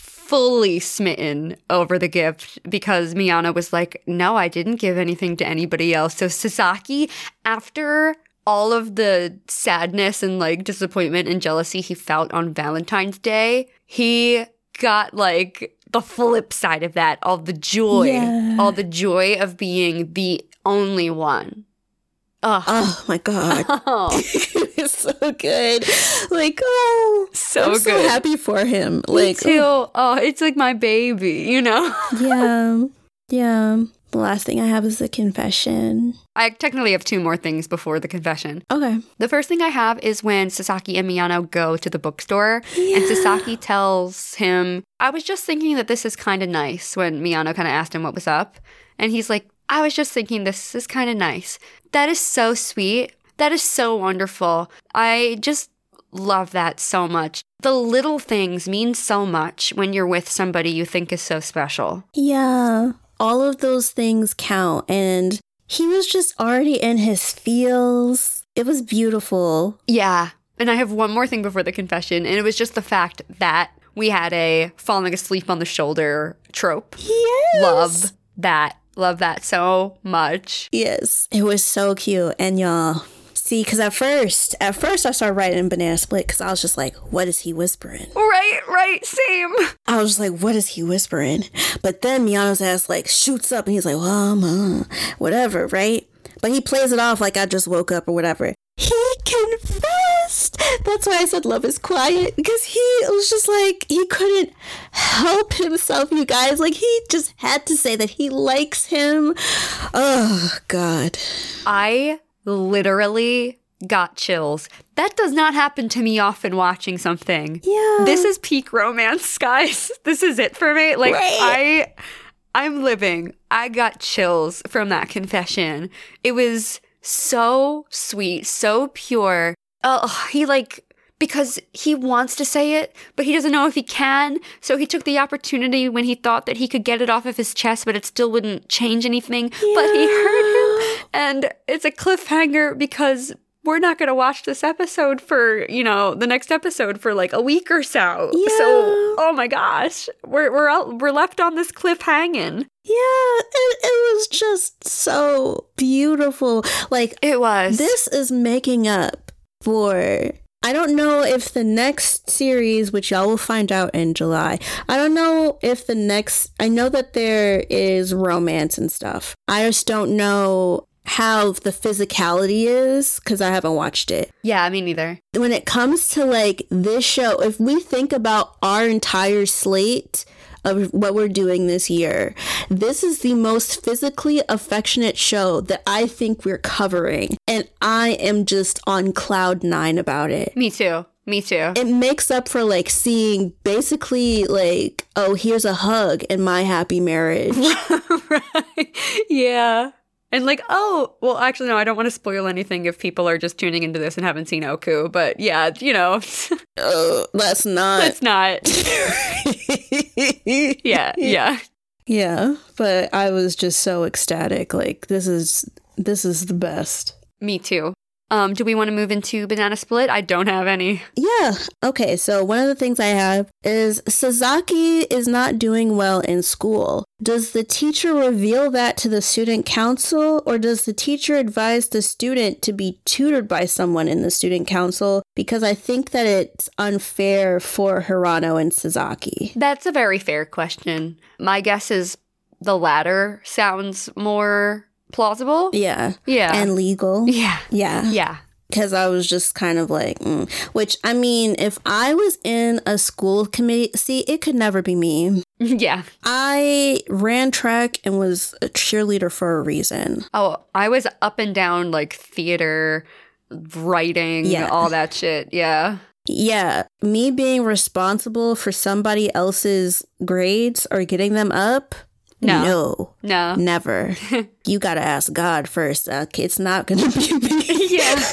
fully smitten over the gift, because Miyano was like, no, I didn't give anything to anybody else. So Sasaki, after all of the sadness and like disappointment and jealousy he felt on Valentine's Day, he got like the flip side of that, all the joy, Yeah. all the joy of being the only one. Ugh. Oh my god. Oh, It's so good. Like, oh, so I'm good. so happy for him. Me Like, too. Oh, it's like my baby, you know? yeah. Yeah. The last thing I have is the confession. I technically have two more things before the confession. Okay. The first thing I have is when Sasaki and Miyano go to the bookstore, and Sasaki tells him, I was just thinking that this is kind of nice, when Miyano kind of asked him what was up. And he's like, I was just thinking this is kind of nice. That is so sweet. That is so wonderful. I just love that so much. The little things mean so much when you're with somebody you think is so special. Yeah. All of those things count. And he was just already in his feels. It was beautiful. Yeah. And I have one more thing before the confession, and it was just the fact that we had a falling asleep on the shoulder trope. Yes. Love that. Love that so much. Yes. It was so cute. And y'all, see, because at first I started writing Banana Split because I was just like, what is he whispering? Right, same. I was just like, what is he whispering? But then Miyano's ass like shoots up and he's like, well, whatever, right? But he plays it off like I just woke up or whatever. He confessed. That's why I said love is quiet, because he was just like, he couldn't help himself, you guys. Like, he just had to say that he likes him. Oh, God. I literally got chills. That does not happen to me often watching something. Yeah. This is peak romance, guys. This is it for me. Like, Right. I'm living. I got chills from that confession. It was so sweet, so pure. Because he wants to say it, but he doesn't know if he can. So he took the opportunity when he thought that he could get it off of his chest, but it still wouldn't change anything. Yeah. But he heard him. And it's a cliffhanger because we're not going to watch this episode for, the next episode for like a week or so. Yeah. So, oh my gosh, we're left on this cliff hanging. Yeah, it was just so beautiful. Like, It was. this is making up for... I don't know if the next series, which y'all will find out in July, I don't know if the next... I know that there is romance and stuff. I just don't know how the physicality is, because I haven't watched it. Yeah, me neither. When it comes to, like, this show, if we think about our entire slate of what we're doing this year, this is the most physically affectionate show that I think we're covering. And I am just on cloud 9 about it. Me too. It makes up for, like, seeing basically, like, oh, here's a hug in My Happy Marriage. Right. Yeah. And like, oh, well, actually, no, I don't want to spoil anything if people are just tuning into this and haven't seen Oku. But yeah, Let's not. it's not. Yeah. Yeah, but I was just so ecstatic. Like, this is the best. Me too. Do we want to move into Banana Split? I don't have any. Yeah. Okay, so one of the things I have is Sasaki is not doing well in school. Does the teacher reveal that to the student council, or does the teacher advise the student to be tutored by someone in the student council? Because I think that it's unfair for Hirano and Sasaki. That's a very fair question. My guess is the latter sounds more plausible. Yeah. Yeah. And legal. Yeah. Yeah. Because I was just kind of like, Which, I mean, if I was in a school committee, see, it could never be me. Yeah. I ran track and was a cheerleader for a reason. Oh, I was up and down like theater, writing, all that shit. Yeah. Yeah. Me being responsible for somebody else's grades or getting them up? No. Never. You gotta ask God first. It's not gonna be me. Yeah.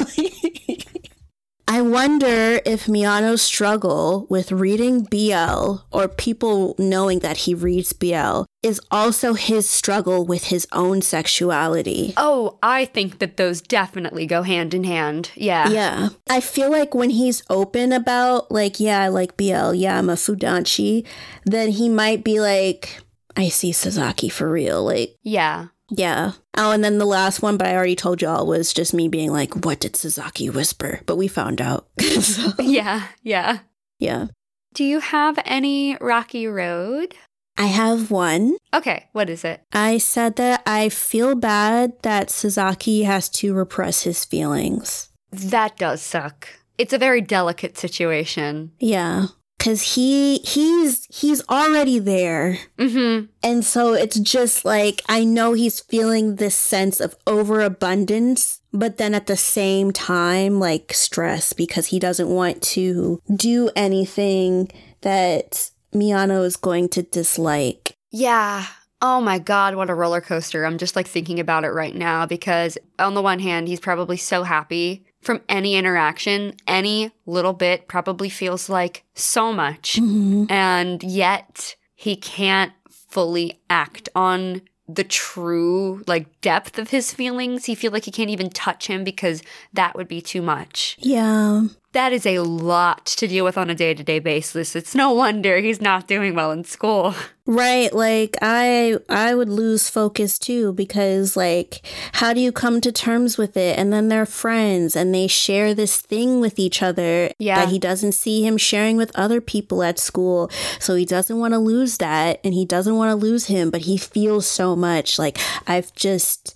I wonder if Miyano's struggle with reading BL, or people knowing that he reads BL, is also his struggle with his own sexuality. Oh, I think that those definitely go hand in hand. Yeah. Yeah. I feel like when he's open about, like, yeah, I like BL, yeah, I'm a Fudanchi, then he might be like, I see Sasaki for real. Like, Yeah. yeah. Oh, and then the last one, but I already told y'all, was just me being like, what did Sasaki whisper? But we found out. So, Yeah. yeah. Do you have any Rocky Road? I have one. Okay, what is it? I said that I feel bad that Sasaki has to repress his feelings. That does suck. It's a very delicate situation. Yeah. Because he's already there. Mm-hmm. And so it's just like, I know he's feeling this sense of overabundance, but then at the same time, like, stress, because he doesn't want to do anything that Miyano is going to dislike. Yeah. Oh my God, what a roller coaster. I'm just like thinking about it right now because on the one hand, he's probably so happy from any interaction. Any little bit probably feels like so much. Mm-hmm. And yet he can't fully act on the true like depth of his feelings. He feels like he can't even touch him because that would be too much. Yeah. that is a lot to deal with on a day-to-day basis. It's no wonder he's not doing well in school. Right, like I would lose focus too, because like how do you come to terms with it? And then they're friends and they share this thing with each other that he doesn't see him sharing with other people at school. So he doesn't want to lose that, and he doesn't want to lose him, but he feels so much. Like I've just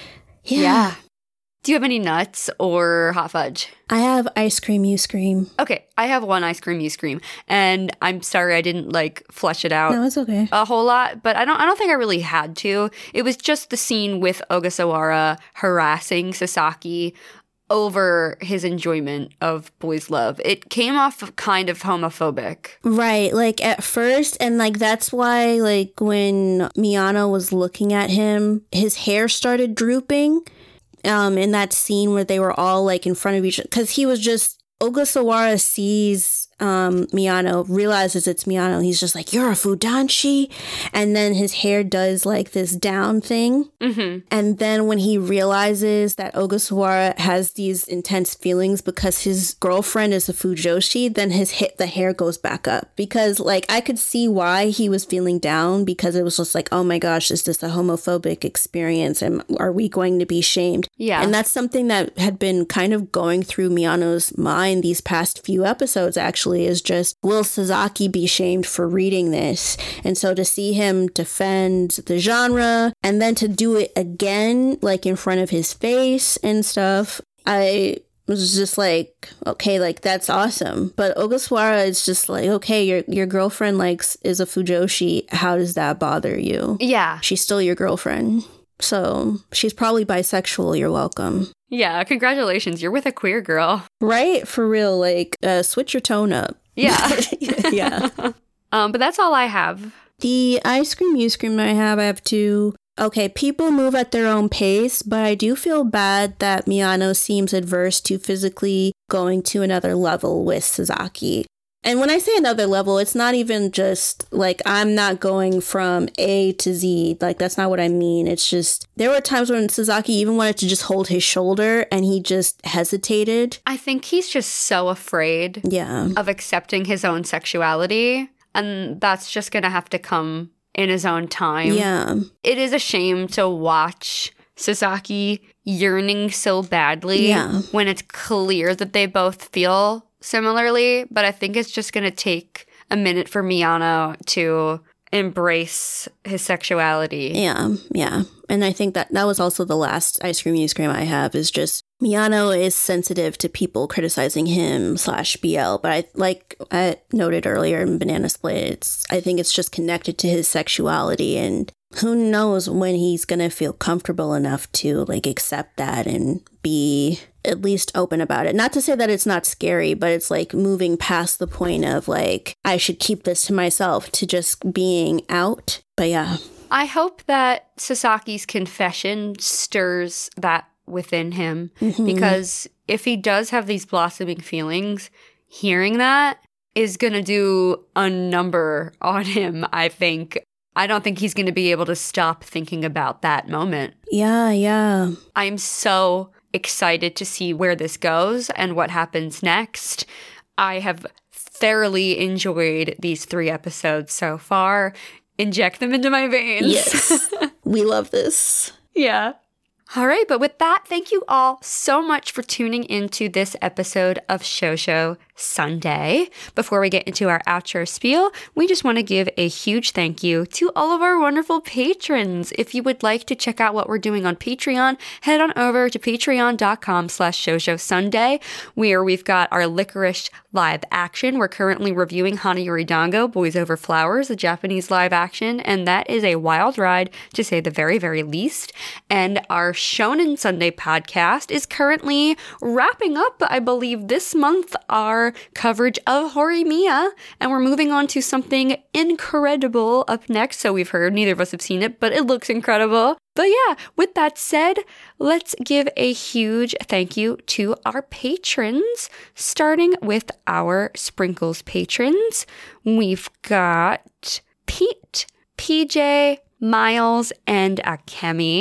Yeah. Do you have any nuts or hot fudge? I have ice cream, you scream. Okay, I have one ice cream, you scream. And I'm sorry I didn't like flesh it out No, it's okay. a whole lot, but I don't think I really had to. It was just the scene with Ogasawara harassing Sasaki over his enjoyment of boys' love. It came off kind of homophobic. Right, like at first, and like that's why like when Miyano was looking at him, his hair started drooping. In that scene where they were all like in front of each other, because he was just, Ogasawara sees Miyano, realizes it's Miyano. He's just like, you're a Fudanshi. And then his hair does like this down thing. Mm-hmm. And then when he realizes that Ogasawara has these intense feelings because his girlfriend is a Fujoshi, then the hair goes back up. Because like I could see why he was feeling down, because it was just like, oh my gosh, is this a homophobic experience? And are we going to be shamed? Yeah. And that's something that had been kind of going through Miyano's mind these past few episodes, actually, is just, will Sasaki be shamed for reading this? And so to see him defend the genre and then to do it again, like in front of his face and stuff, I was just like, okay, like that's awesome. But Ogasawara is just like, okay, your girlfriend is a Fujoshi. How does that bother you? Yeah. She's still your girlfriend. So she's probably bisexual. You're welcome. Yeah, congratulations. You're with a queer girl. Right? For real. Like, switch your tone up. Yeah. Yeah. But that's all I have. The ice cream, you scream I have two. Okay, people move at their own pace, but I do feel bad that Miyano seems adverse to physically going to another level with Sasaki. And when I say another level, it's not even just like I'm not going from A to Z. Like, that's not what I mean. It's just there were times when Sasaki even wanted to just hold his shoulder and he just hesitated. I think he's just so afraid of accepting his own sexuality. And that's just going to have to come in his own time. Yeah. It is a shame to watch Sasaki yearning so badly when it's clear that they both feel similarly, but I think it's just going to take a minute for Miyano to embrace his sexuality. Yeah. And I think that was also the last ice cream you scream I have, is just Miyano is sensitive to people criticizing him /BL, but I noted earlier in Banana Split, I think it's just connected to his sexuality, and who knows when he's gonna feel comfortable enough to like accept that and be at least open about it. Not to say that it's not scary, but it's like moving past the point of like, I should keep this to myself, to just being out. But yeah. I hope that Sasaki's confession stirs that within him, because if he does have these blossoming feelings, hearing that is going to do a number on him, I think. I don't think he's going to be able to stop thinking about that moment. Yeah. I'm so excited to see where this goes and what happens next. I have thoroughly enjoyed these 3 episodes so far. Inject them into my veins. Yes. We love this. Yeah. All right, but with that, thank you all so much for tuning into this episode of Shosho Sunday. Before we get into our outro spiel, we just want to give a huge thank you to all of our wonderful patrons. If you would like to check out what we're doing on Patreon, head on over to patreon.com/Shosho Sunday, where we've got our Licorice live action. We're currently reviewing Hanayori Dango, Boys Over Flowers, a Japanese live action, and that is a wild ride, to say the very, very least. And our Shonen Sunday podcast is currently wrapping up, I believe, this month, our coverage of Horimiya, and we're moving on to something incredible up next. So we've heard, neither of us have seen it, but it looks incredible. But yeah, with that said, let's give a huge thank you to our patrons, starting with our Sprinkles patrons. We've got Pete, PJ, Miles, and Akemi.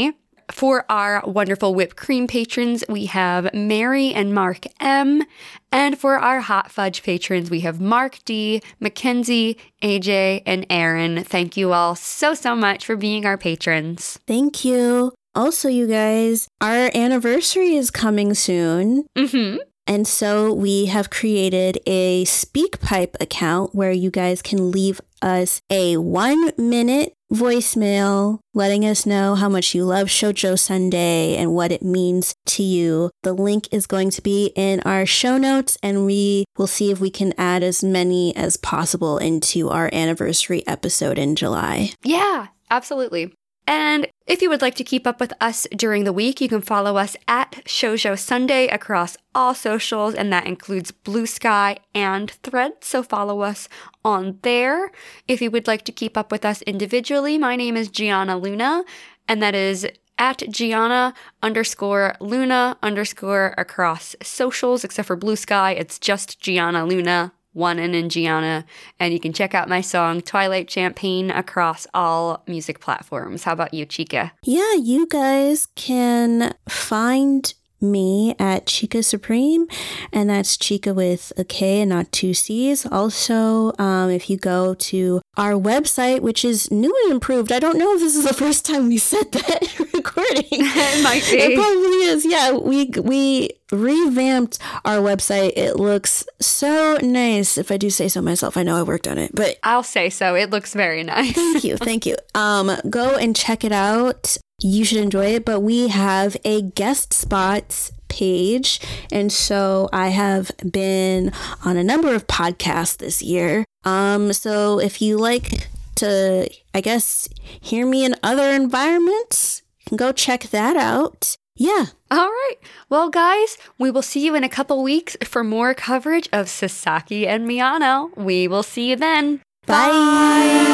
For our wonderful whipped cream patrons, we have Mary and Mark M. And for our hot fudge patrons, we have Mark D, Mackenzie, AJ, and Aaron. Thank you all so much for being our patrons. Thank you. Also, you guys, our anniversary is coming soon. Mm-hmm. And so we have created a SpeakPipe account where you guys can leave us a 1-minute voicemail letting us know how much you love Shoujo Sunday and what it means to you. The link is going to be in our show notes, and we will see if we can add as many as possible into our anniversary episode in July. Yeah, absolutely. And if you would like to keep up with us during the week, you can follow us at Shoujo Sunday across all socials, and that includes Blue Sky and Threads, so follow us on there. If you would like to keep up with us individually, my name is Gianna Luna, and that is at Gianna_Luna_ across socials, except for Blue Sky, it's just Gianna Luna. One N in Gianna, and you can check out my song Twilight Champagne across all music platforms. How about you, Chica? Yeah, you guys can find me at Chica Supreme, and that's Chica with a K and not 2 C's. Also, if you go to our website, which is new and improved, I don't know if this is the first time we said that recording. It might be. It probably is. Yeah, we revamped our website. It looks so nice. If I do say so myself, I know I worked on it, but I'll say so. It looks very nice. Thank you. Go and check it out. You should enjoy it, but we have a guest spots page, and so I have been on a number of podcasts this year. So if you like to, I guess, hear me in other environments, you can go check that out. Yeah. All right. Well, guys, we will see you in a couple weeks for more coverage of Sasaki and Miyano. We will see you then. Bye.